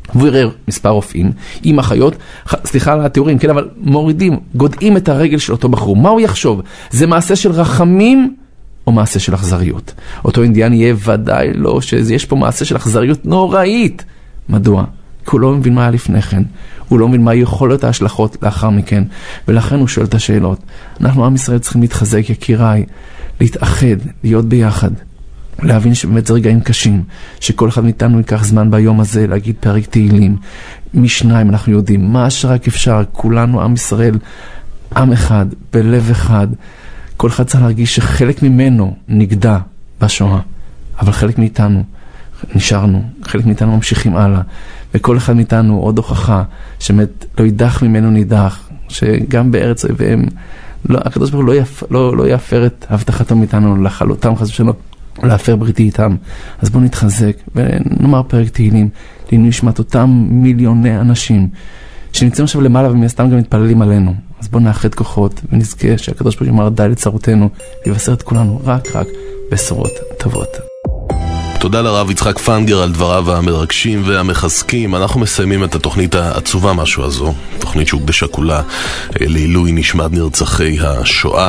והוא יראה מספר רופאים עם אחיות, סליחה על התיאורים, כן, אבל מורידים, גודעים את הרגל של אותו בחור. מה הוא יחשוב? זה מעשה של רחמים או מעשה של אכזריות? אותו אינדיאני יהיה ודאי לא, שיש פה מעשה של אכזריות נוראית. מדוע? כי הוא לא מבין מה היה לפני כן. הוא לא מבין מה יכול להיות ההשלכות לאחר מכן. ולכן הוא שואל את השאלות. אנחנו עם ישראל צריכים להתחזק, יקיריי, להתאחד, להיות ביחד. להבין שבאמת זה רגעים קשים, שכל אחד מאיתנו ייקח זמן ביום הזה להגיד פרק תהילים, משניים אנחנו יודעים, מה שרק אפשר, כולנו עם ישראל, עם אחד, בלב אחד, כל אחד צריך להרגיש שחלק ממנו נגדע בשואה, אבל חלק מאיתנו נשארנו, חלק מאיתנו ממשיכים הלאה, וכל אחד מאיתנו עוד הוכחה, שבאמת לא יידח ממנו נידח, שגם בארץ אויביהם, הקדוש ברוך הוא לא יאפר את הבטחתו מאיתנו לחלוטם חס ושלום, להפר בריתי איתם. אז בואו נתחזק ונאמר פרק תהילים לעילוי נשמת אותם מיליוני אנשים שנמצאים עכשיו למעלה ומסתם גם מתפללים עלינו. אז בואו נאחד כוחות ונזכה שהקדוש ברוך הוא יאמר די לצרותינו ויבשר את כולנו רק בשורות טובות. תודה לרב יצחק פנגר על דבריו המרגשים והמחזקים. אנחנו מסיימים את התוכנית העצובה משהו הזו, תוכנית שהוקדשה כולה לעילוי נשמת נרצחי השואה,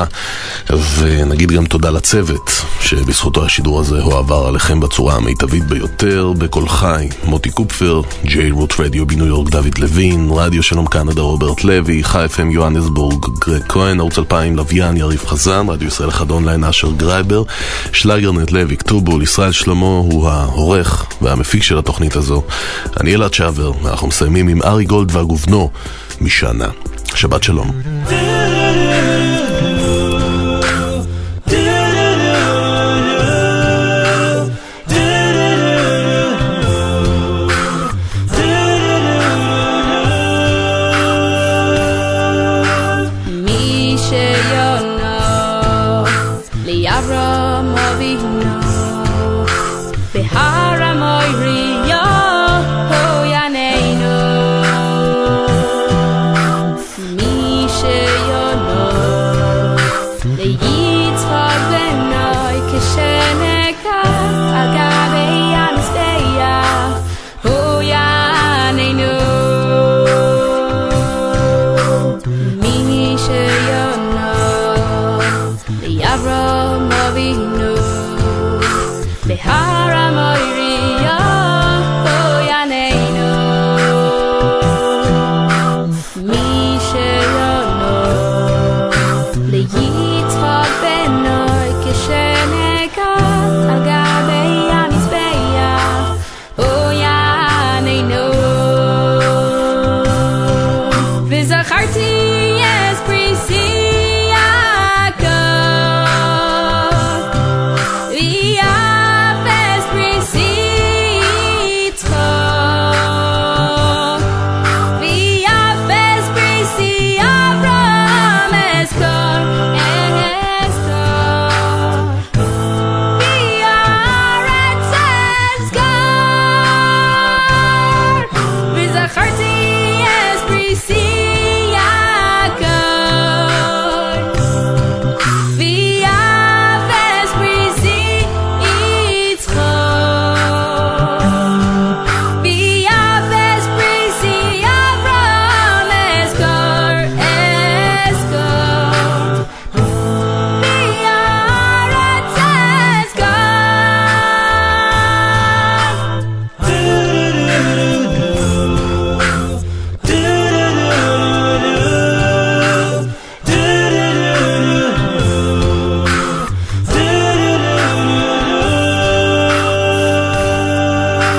ונגיד גם תודה לצוות שבזכותו השידור הזה הועבר עליכם בצורה המיטבית ביותר. בכל חי מוטי קופפר, ג'יי רוט רדיו בניו יורק דוד לוין, רדיו שלום קנדה רוברט לוי, חי FM יוהנסבורג גרג כהן, ערוץ 2000 לוויין יריב חזן, רדיו ישראל אחד אונליין אשר גרייבר, שלייגרנט לוי כתובול, ישראל שלמה הוא העורך והמפיק של התוכנית הזו. אני אלעד שעבר, ואנחנו מסיימים עם ארי גולד והגובנו משנה. שבת שלום.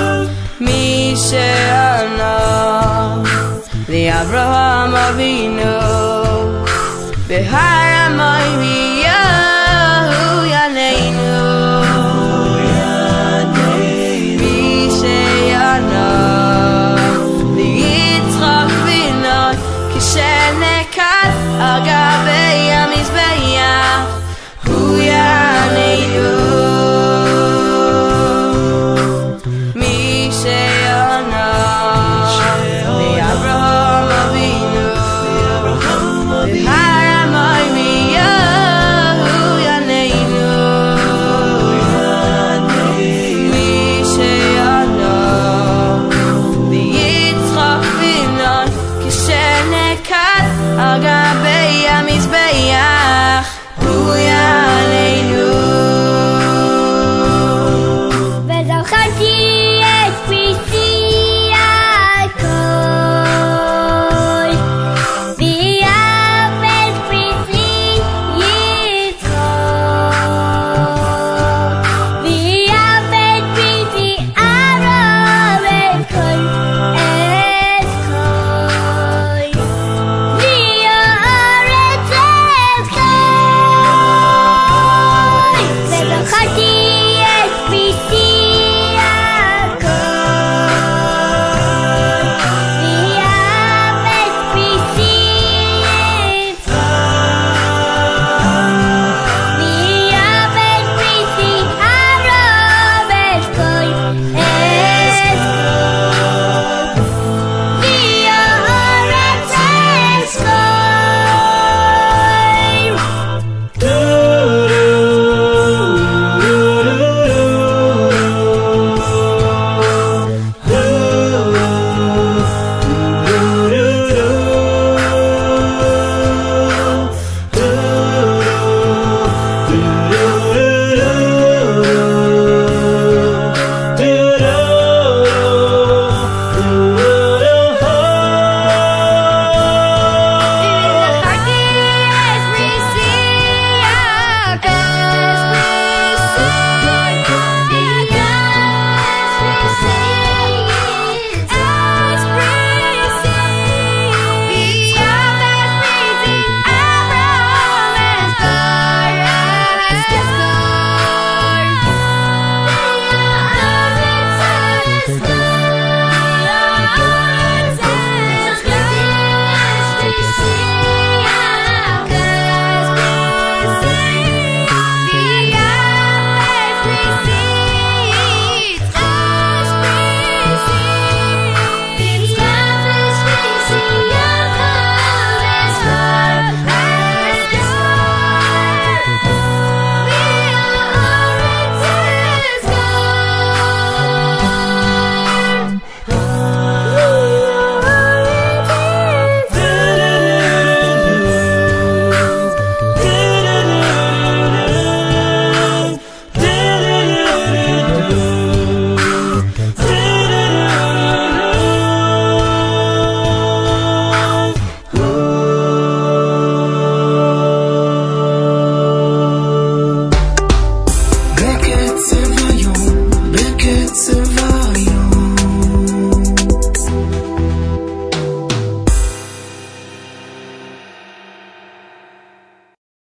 Avraham Avinu